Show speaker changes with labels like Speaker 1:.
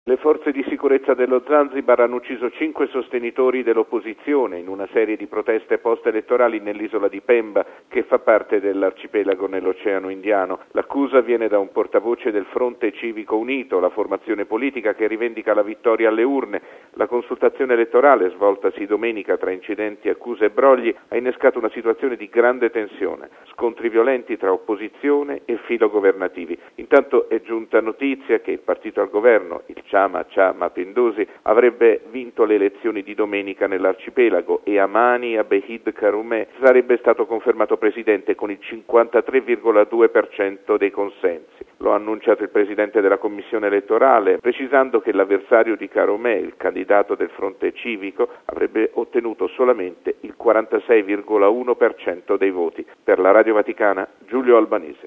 Speaker 1: Le forze di sicurezza dello Zanzibar hanno ucciso 5 sostenitori dell'opposizione in una serie di proteste post-elettorali nell'isola di Pemba, che fa parte dell'arcipelago nell'Oceano Indiano. L'accusa viene da un portavoce del Fronte Civico Unito, la formazione politica che rivendica la vittoria alle urne. La consultazione elettorale, svoltasi domenica tra incidenti, accuse e brogli, ha innescato una situazione di grande tensione, scontri violenti tra opposizione e filo governativi. Intanto è giunta notizia che il partito al governo, il Chama Cha Mapinduzi, avrebbe vinto le elezioni di domenica nell'arcipelago e Amani Abehid Karume sarebbe stato confermato presidente con il 53,2% dei consensi. Lo ha annunciato il presidente della commissione elettorale, precisando che l'avversario di Karume, il candidato del Fronte Civico, avrebbe ottenuto solamente il 46,1% dei voti. Per la Radio Vaticana, Giulio Albanese.